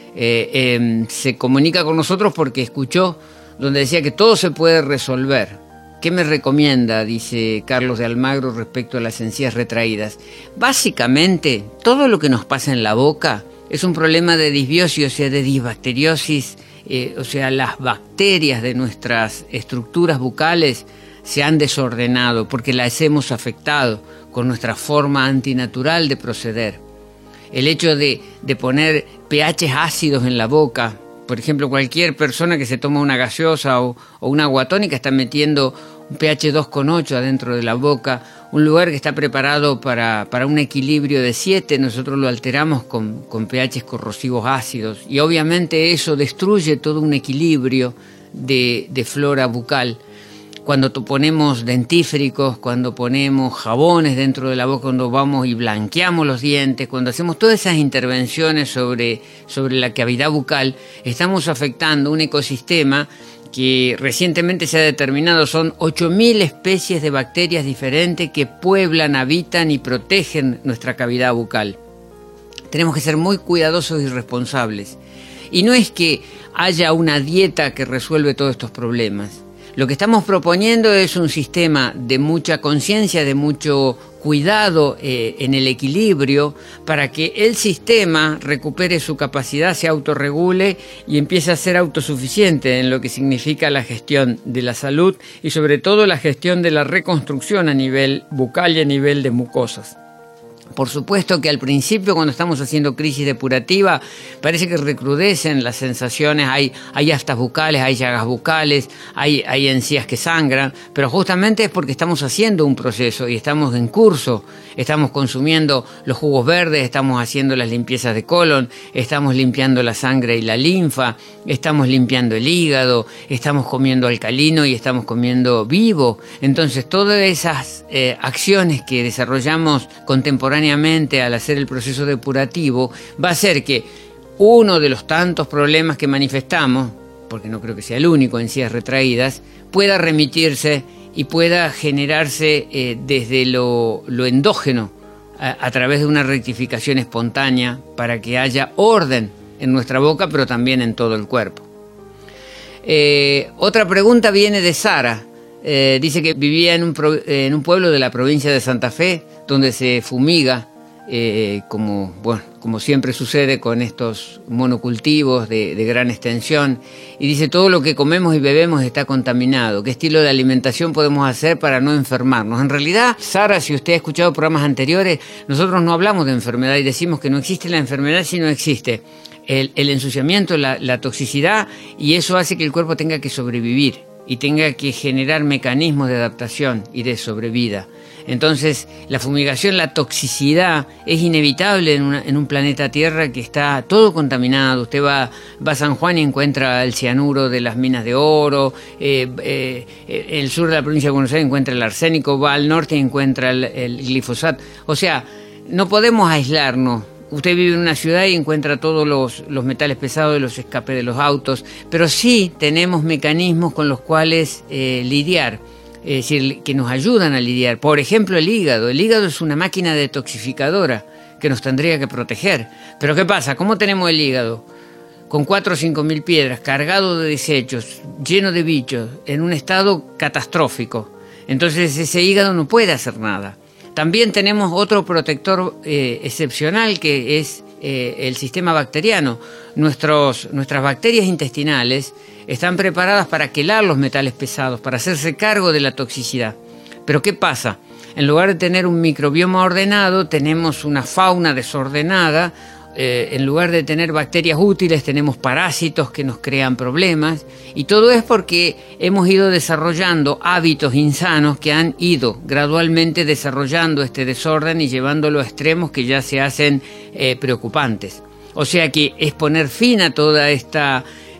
S2: Se comunica con nosotros porque escuchó donde decía que todo se puede resolver. ¿Qué me recomienda?, dice Carlos de Almagro, respecto a las encías retraídas. Básicamente, todo lo que nos pasa en la boca es un problema de disbiosis, o sea, de disbacteriosis, o sea, las bacterias de nuestras estructuras bucales se han desordenado porque las hemos afectado con nuestra forma antinatural de proceder. El hecho de poner pHs ácidos en la boca, por ejemplo, cualquier persona que se toma una gaseosa o una agua tónica está metiendo un pH 2,8 adentro de la boca, un lugar que está preparado para un equilibrio de 7, nosotros lo alteramos con pHs corrosivos ácidos, y obviamente eso destruye todo un equilibrio de flora bucal. Cuando ponemos dentífricos, cuando ponemos jabones dentro de la boca, cuando vamos y blanqueamos los dientes, cuando hacemos todas esas intervenciones sobre la cavidad bucal, estamos afectando un ecosistema que recientemente se ha determinado son 8.000 especies de bacterias diferentes que pueblan, habitan y protegen nuestra cavidad bucal. Tenemos que ser muy cuidadosos y responsables. Y no es que haya una dieta que resuelve todos estos problemas. Lo que estamos proponiendo es un sistema de mucha conciencia, de mucho cuidado en el equilibrio, para que el sistema recupere su capacidad, se autorregule y empiece a ser autosuficiente en lo que significa la gestión de la salud y sobre todo la gestión de la reconstrucción a nivel bucal y a nivel de mucosas. Por supuesto que al principio, cuando estamos haciendo crisis depurativa, parece que recrudecen las sensaciones, hay aftas bucales, hay llagas bucales, hay encías que sangran, pero justamente es porque estamos haciendo un proceso y estamos en curso, estamos consumiendo los jugos verdes, estamos haciendo las limpiezas de colon, estamos limpiando la sangre y la linfa, estamos limpiando el hígado, estamos comiendo alcalino y estamos comiendo vivo. Entonces todas esas acciones que desarrollamos contemporáneamente al hacer el proceso depurativo va a hacer que uno de los tantos problemas que manifestamos, porque no creo que sea el único, encías retraídas, pueda remitirse y pueda generarse desde lo endógeno a través de una rectificación espontánea para que haya orden en nuestra boca, pero también en todo el cuerpo. Otra pregunta viene de Sara. Dice que vivía en un pueblo de la provincia de Santa Fe, donde se fumiga, como siempre sucede con estos monocultivos de gran extensión, y dice todo lo que comemos y bebemos está contaminado. ¿Qué estilo de alimentación podemos hacer para no enfermarnos? En realidad, Sara, si usted ha escuchado programas anteriores, nosotros no hablamos de enfermedad y decimos que no existe la enfermedad si no existe el ensuciamiento, la toxicidad, y eso hace que el cuerpo tenga que sobrevivir y tenga que generar mecanismos de adaptación y de sobrevida. Entonces, la fumigación, la toxicidad es inevitable en un planeta Tierra que está todo contaminado. Usted va a San Juan y encuentra el cianuro de las minas de oro, el sur de la provincia de Buenos Aires encuentra el arsénico, va al norte y encuentra el glifosato. O sea, no podemos aislarnos. Usted vive en una ciudad y encuentra todos los metales pesados de los escapes de los autos, pero sí tenemos mecanismos con los cuales lidiar. Es decir, que nos ayudan a lidiar. Por ejemplo, el hígado. El hígado es una máquina detoxificadora que nos tendría que proteger. Pero ¿qué pasa? ¿Cómo tenemos el hígado? Con 4 o 5 mil piedras, cargado de desechos, lleno de bichos, en un estado catastrófico. Entonces ese hígado no puede hacer nada. También tenemos otro protector excepcional que es el sistema bacteriano. Nuestras bacterias intestinales están preparadas para quelar los metales pesados, para hacerse cargo de la toxicidad. Pero ¿qué pasa? En lugar de tener un microbioma ordenado, tenemos una fauna desordenada. En lugar de tener bacterias útiles, tenemos parásitos que nos crean problemas. Y todo es porque hemos ido desarrollando hábitos insanos que han ido gradualmente desarrollando este desorden y llevándolo a extremos que ya se hacen preocupantes. O sea que es poner fin a toda esta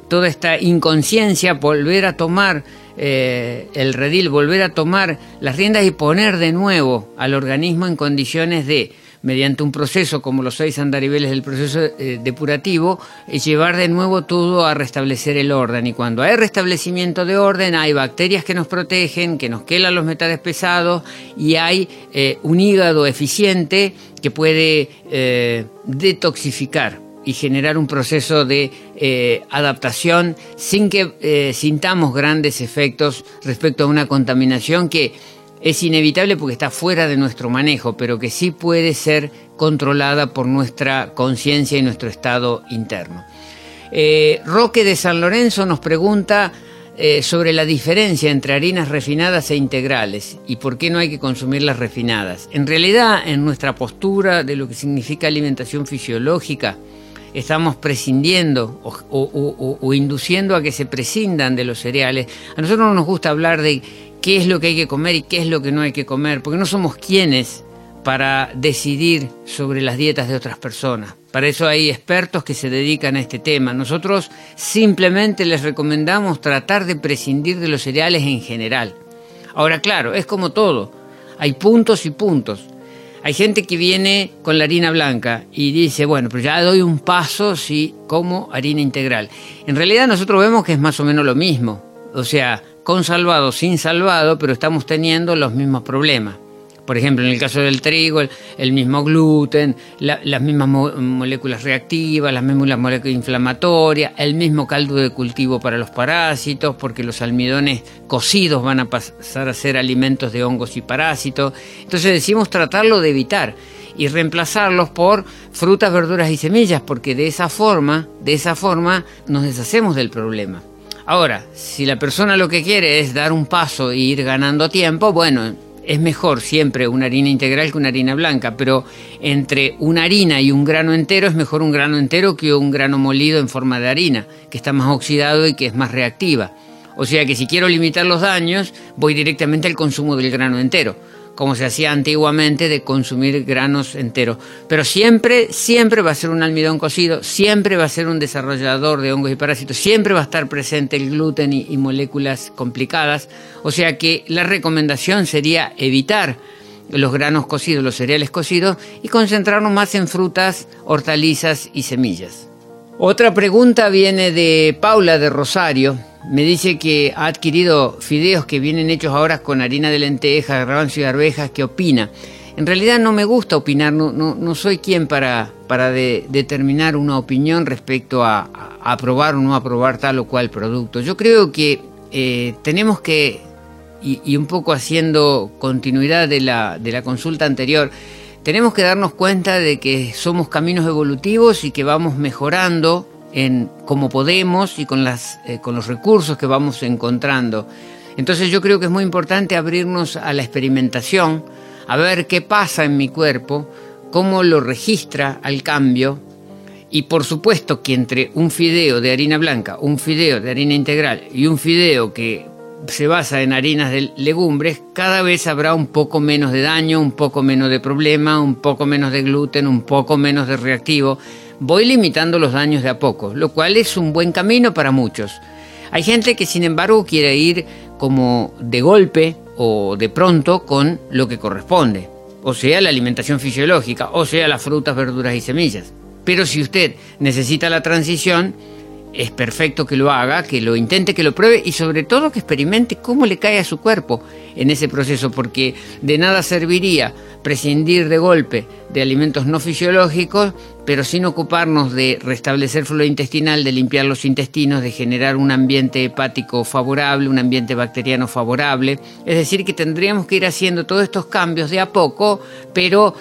S2: toda esta inconsciencia, volver a tomar el redil, volver a tomar las riendas y poner de nuevo al organismo en condiciones de, mediante un proceso como los 6 andariveles del proceso depurativo, llevar de nuevo todo a restablecer el orden. Y cuando hay restablecimiento de orden, hay bacterias que nos protegen, que nos quelan los metales pesados, y hay un hígado eficiente que puede detoxificar y generar un proceso de adaptación sin que sintamos grandes efectos respecto a una contaminación que es inevitable porque está fuera de nuestro manejo, pero que sí puede ser controlada por nuestra conciencia y nuestro estado interno. Roque de San Lorenzo nos pregunta sobre la diferencia entre harinas refinadas e integrales y por qué no hay que consumir las refinadas. En realidad, en nuestra postura de lo que significa alimentación fisiológica, estamos prescindiendo o induciendo a que se prescindan de los cereales. A nosotros no nos gusta hablar de qué es lo que hay que comer y qué es lo que no hay que comer, porque no somos quienes para decidir sobre las dietas de otras personas. Para eso hay expertos que se dedican a este tema. Nosotros simplemente les recomendamos tratar de prescindir de los cereales en general. Ahora, claro, es como todo, hay puntos y puntos. Hay gente que viene con la harina blanca y dice, bueno, pero ya doy un paso si como harina integral. En realidad nosotros vemos que es más o menos lo mismo. O sea, con salvado, sin salvado, pero estamos teniendo los mismos problemas. Por ejemplo, en el caso del trigo, el mismo gluten, las mismas moléculas reactivas, las mismas moléculas inflamatorias, el mismo caldo de cultivo para los parásitos, porque los almidones cocidos van a pasar a ser alimentos de hongos y parásitos. Entonces decimos tratarlo de evitar y reemplazarlos por frutas, verduras y semillas, porque de esa forma nos deshacemos del problema. Ahora, si la persona lo que quiere es dar un paso e ir ganando tiempo, bueno, es mejor siempre una harina integral que una harina blanca, pero entre una harina y un grano entero es mejor un grano entero que un grano molido en forma de harina, que está más oxidado y que es más reactiva. O sea que si quiero limitar los daños, voy directamente al consumo del grano entero, como se hacía antiguamente de consumir granos enteros. Pero siempre va a ser un almidón cocido, siempre va a ser un desarrollador de hongos y parásitos, siempre va a estar presente el gluten y moléculas complicadas. O sea que la recomendación sería evitar los granos cocidos, los cereales cocidos, y concentrarnos más en frutas, hortalizas y semillas. Otra pregunta viene de Paula de Rosario. Me dice que ha adquirido fideos que vienen hechos ahora con harina de lentejas, garbanzo y arvejas. ¿Qué opina? En realidad no me gusta opinar, no soy quien para determinar una opinión respecto a aprobar o no aprobar tal o cual producto. Yo creo que tenemos que, y un poco haciendo continuidad de la consulta anterior, tenemos que darnos cuenta de que somos caminos evolutivos y que vamos mejorando en cómo podemos y con los recursos que vamos encontrando. Entonces yo creo que es muy importante abrirnos a la experimentación, a ver qué pasa en mi cuerpo, cómo lo registra al cambio, y por supuesto que entre un fideo de harina blanca, un fideo de harina integral y un fideo que se basa en harinas de legumbres, cada vez habrá un poco menos de daño, un poco menos de problema, un poco menos de gluten, un poco menos de reactivo. Voy limitando los daños de a poco, lo cual es un buen camino para muchos. Hay gente que sin embargo quiere ir como de golpe o de pronto con lo que corresponde, o sea la alimentación fisiológica, o sea las frutas, verduras y semillas. Pero si usted necesita la transición, es perfecto que lo haga, que lo intente, que lo pruebe y sobre todo que experimente cómo le cae a su cuerpo en ese proceso, porque de nada serviría prescindir de golpe de alimentos no fisiológicos, pero sin ocuparnos de restablecer flora intestinal, de limpiar los intestinos, de generar un ambiente hepático favorable, un ambiente bacteriano favorable. Es decir, que tendríamos que ir haciendo todos estos cambios de a poco, pero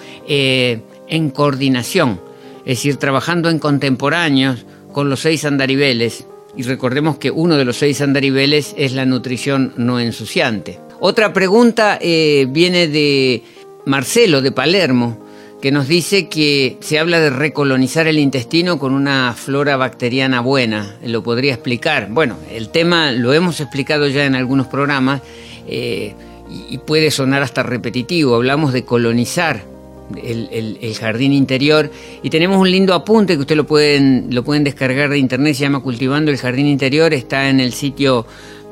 S2: en coordinación, es decir, trabajando en contemporáneos con los 6 andariveles, y recordemos que uno de los 6 andariveles es la nutrición no ensuciante. Otra pregunta viene de Marcelo de Palermo, que nos dice que se habla de recolonizar el intestino con una flora bacteriana buena. ¿Lo podría explicar? Bueno, el tema lo hemos explicado ya en algunos programas y puede sonar hasta repetitivo. Hablamos de colonizar el jardín interior, y tenemos un lindo apunte que ustedes lo pueden descargar de internet, se llama Cultivando el Jardín Interior, está en el sitio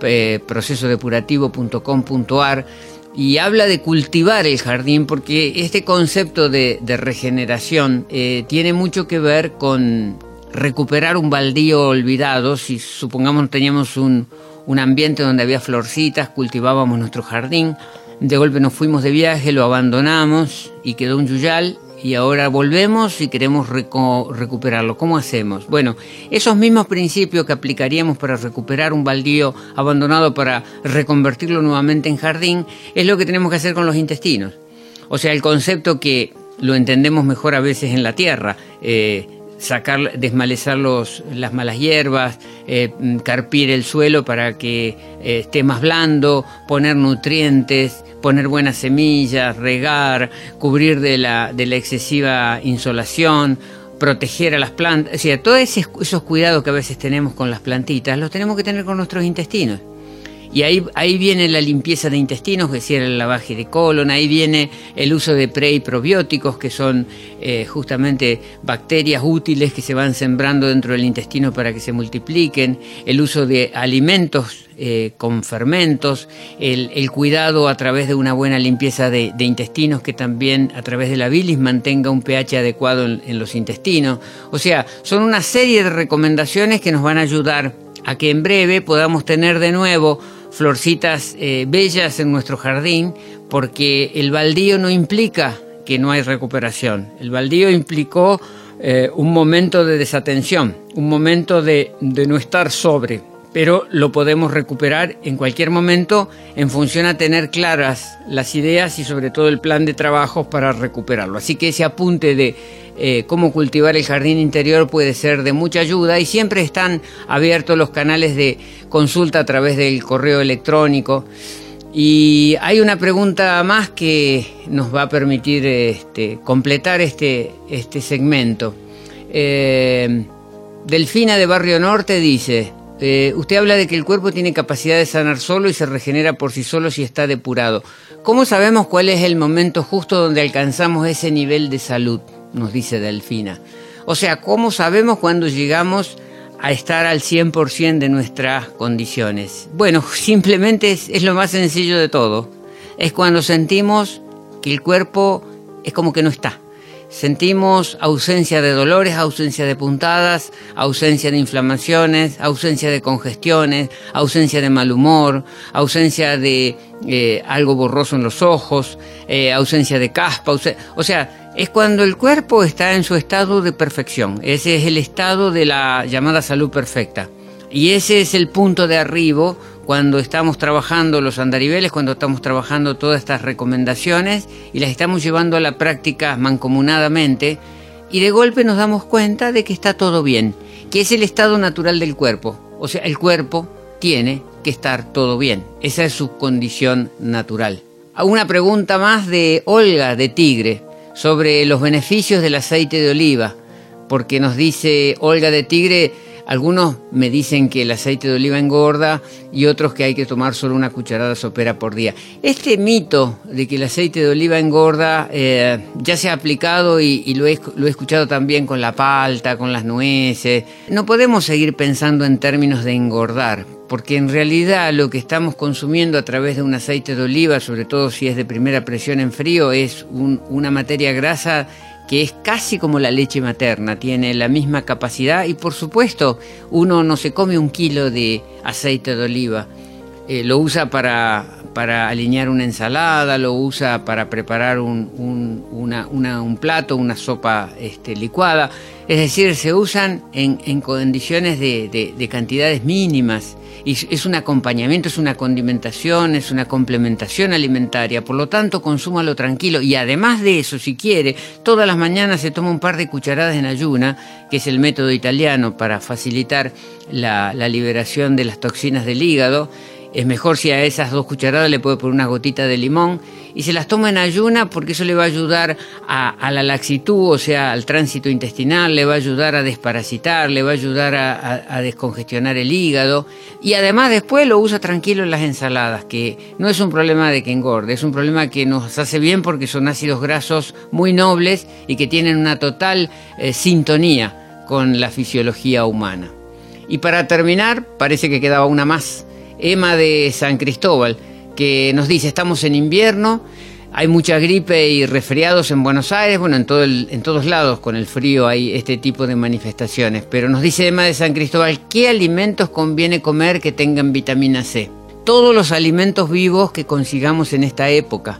S2: procesodepurativo.com.ar, y habla de cultivar el jardín, porque este concepto de regeneración tiene mucho que ver con recuperar un baldío olvidado. Si supongamos teníamos un ambiente donde había florcitas, cultivábamos nuestro jardín, de golpe nos fuimos de viaje, lo abandonamos y quedó un yuyal, y ahora volvemos y queremos recuperarlo. ¿Cómo hacemos? Bueno, esos mismos principios que aplicaríamos para recuperar un baldío abandonado, para reconvertirlo nuevamente en jardín, es lo que tenemos que hacer con los intestinos. O sea, el concepto que lo entendemos mejor a veces en la tierra, desmalezar las malas hierbas, carpir el suelo para que esté más blando, poner nutrientes, poner buenas semillas, regar, cubrir de la excesiva insolación, proteger a las plantas. O sea, todos esos cuidados que a veces tenemos con las plantitas, los tenemos que tener con nuestros intestinos. Y ahí viene la limpieza de intestinos, es decir, el lavaje de colon, ahí viene el uso de pre y probióticos, que son justamente bacterias útiles que se van sembrando dentro del intestino para que se multipliquen, el uso de alimentos con fermentos, el cuidado a través de una buena limpieza de intestinos, que también a través de la bilis mantenga un pH adecuado en los intestinos. O sea, son una serie de recomendaciones que nos van a ayudar a que en breve podamos tener de nuevo florcitas bellas en nuestro jardín, porque el baldío no implica que no hay recuperación. El baldío implicó un momento de desatención, un momento de no estar sobre, pero lo podemos recuperar en cualquier momento en función a tener claras las ideas y sobre todo el plan de trabajo para recuperarlo. Así que ese apunte de cómo cultivar el jardín interior puede ser de mucha ayuda, y siempre están abiertos los canales de consulta a través del correo electrónico. Y hay una pregunta más que nos va a permitir completar este segmento. Delfina de Barrio Norte dice: usted habla de que el cuerpo tiene capacidad de sanar solo y se regenera por sí solo si está depurado. ¿Cómo sabemos cuál es el momento justo donde alcanzamos ese nivel de salud?, nos dice Delfina. O sea, ¿cómo sabemos cuándo llegamos a estar al 100% de nuestras condiciones? Bueno, simplemente es lo más sencillo de todo. Es cuando sentimos que el cuerpo es como que no está. Sentimos ausencia de dolores, ausencia de puntadas, ausencia de inflamaciones, ausencia de congestiones, ausencia de mal humor, ausencia de algo borroso en los ojos, ausencia de caspa. O sea, es cuando el cuerpo está en su estado de perfección. Ese es el estado de la llamada salud perfecta. Y ese es el punto de arribo cuando estamos trabajando los andariveles, cuando estamos trabajando todas estas recomendaciones y las estamos llevando a la práctica mancomunadamente, y de golpe nos damos cuenta de que está todo bien, que es el estado natural del cuerpo. O sea, el cuerpo tiene que estar todo bien. Esa es su condición natural. Una pregunta más de Olga de Tigre sobre los beneficios del aceite de oliva, porque nos dice Olga de Tigre: algunos me dicen que el aceite de oliva engorda y otros que hay que tomar solo una cucharada sopera por día. Este mito de que el aceite de oliva engorda ya se ha aplicado y lo he escuchado también con la palta, con las nueces. No podemos seguir pensando en términos de engordar, porque en realidad lo que estamos consumiendo a través de un aceite de oliva, sobre todo si es de primera presión en frío, es una materia grasa que es casi como la leche materna, tiene la misma capacidad, y por supuesto uno no se come 1 kilo de aceite de oliva, lo usa para alinear una ensalada, lo usa para preparar un plato, una sopa licuada, es decir, se usan en condiciones de cantidades mínimas. Y es un acompañamiento, es una condimentación, es una complementación alimentaria, por lo tanto consúmalo tranquilo, y además de eso, si quiere, todas las mañanas se toma un par de cucharadas en ayuna, que es el método italiano para facilitar la liberación de las toxinas del hígado, es mejor si a esas 2 cucharadas le puede poner una gotita de limón y se las toma en ayuna, porque eso le va a ayudar a la laxitud, o sea, al tránsito intestinal, le va a ayudar a desparasitar, le va a ayudar a descongestionar el hígado, y además después lo usa tranquilo en las ensaladas, que no es un problema de que engorde, es un problema que nos hace bien porque son ácidos grasos muy nobles y que tienen una total sintonía con la fisiología humana. Y para terminar, parece que quedaba una más. Emma de San Cristóbal, que nos dice: estamos en invierno, hay mucha gripe y resfriados en Buenos Aires, bueno, en todos lados con el frío hay este tipo de manifestaciones, pero nos dice Emma de San Cristóbal: ¿qué alimentos conviene comer que tengan vitamina C? Todos los alimentos vivos que consigamos en esta época.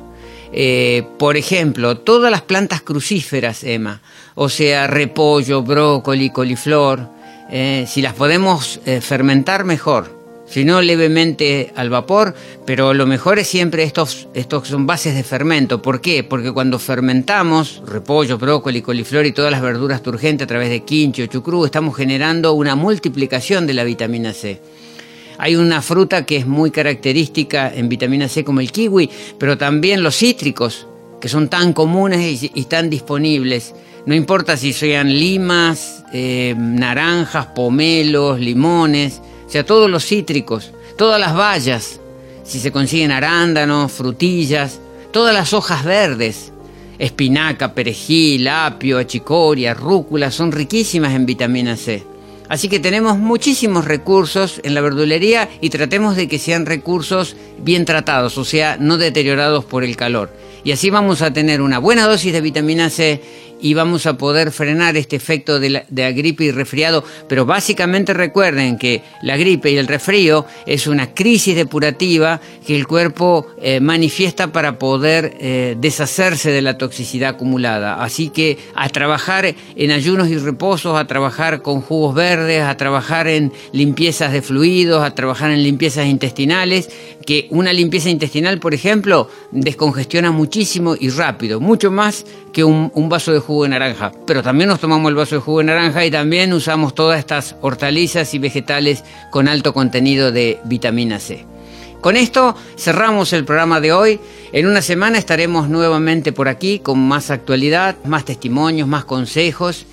S2: Por ejemplo, todas las plantas crucíferas, Emma, o sea, repollo, brócoli, coliflor, si las podemos fermentar, mejor. Si no, levemente al vapor, pero lo mejor es siempre estos son bases de fermento. ¿Por qué? Porque cuando fermentamos repollo, brócoli, coliflor y todas las verduras turgentes a través de quincho o chucrú, estamos generando una multiplicación de la vitamina C. Hay una fruta que es muy característica en vitamina C como el kiwi, pero también los cítricos, que son tan comunes y tan disponibles. No importa si sean limas, naranjas, pomelos, limones, o sea, todos los cítricos, todas las bayas, si se consiguen arándanos, frutillas, todas las hojas verdes, espinaca, perejil, apio, achicoria, rúcula, son riquísimas en vitamina C. Así que tenemos muchísimos recursos en la verdulería y tratemos de que sean recursos bien tratados, o sea, no deteriorados por el calor. Y así vamos a tener una buena dosis de vitamina C y vamos a poder frenar este efecto de la gripe y resfriado. Pero básicamente recuerden que la gripe y el resfrío es una crisis depurativa que el cuerpo manifiesta para poder deshacerse de la toxicidad acumulada. Así que a trabajar en ayunos y reposos, a trabajar con jugos verdes, a trabajar en limpiezas de fluidos, a trabajar en limpiezas intestinales, que una limpieza intestinal, por ejemplo, descongestiona muchísimo y rápido, mucho más que un vaso de jugo de naranja. Pero también nos tomamos el vaso de jugo de naranja y también usamos todas estas hortalizas y vegetales con alto contenido de vitamina C. Con esto cerramos el programa de hoy. En una semana estaremos nuevamente por aquí con más actualidad, más testimonios, más consejos,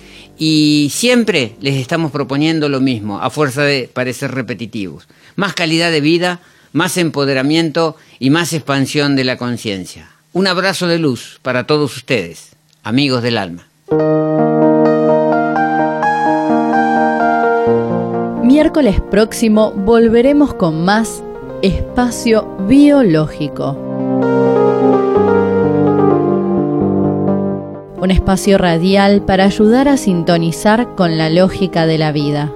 S2: y siempre les estamos proponiendo lo mismo, a fuerza de parecer repetitivos: más calidad de vida, más empoderamiento y más expansión de la conciencia. Un abrazo de luz para todos ustedes, amigos del alma.
S1: Miércoles próximo volveremos con más Espacio Biológico. Un espacio radial para ayudar a sintonizar con la lógica de la vida.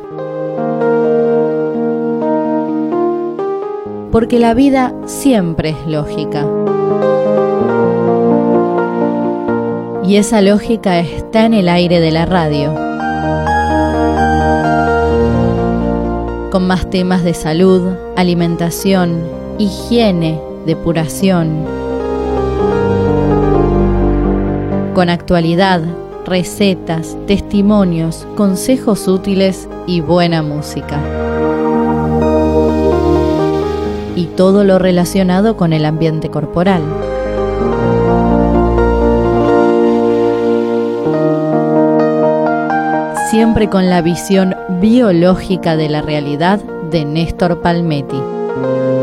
S1: Porque la vida siempre es lógica. Y esa lógica está en el aire de la radio. Con más temas de salud, alimentación, higiene, depuración. Con actualidad, recetas, testimonios, consejos útiles y buena música. Y todo lo relacionado con el ambiente corporal. Siempre con la visión biológica de la realidad de Néstor Palmetti.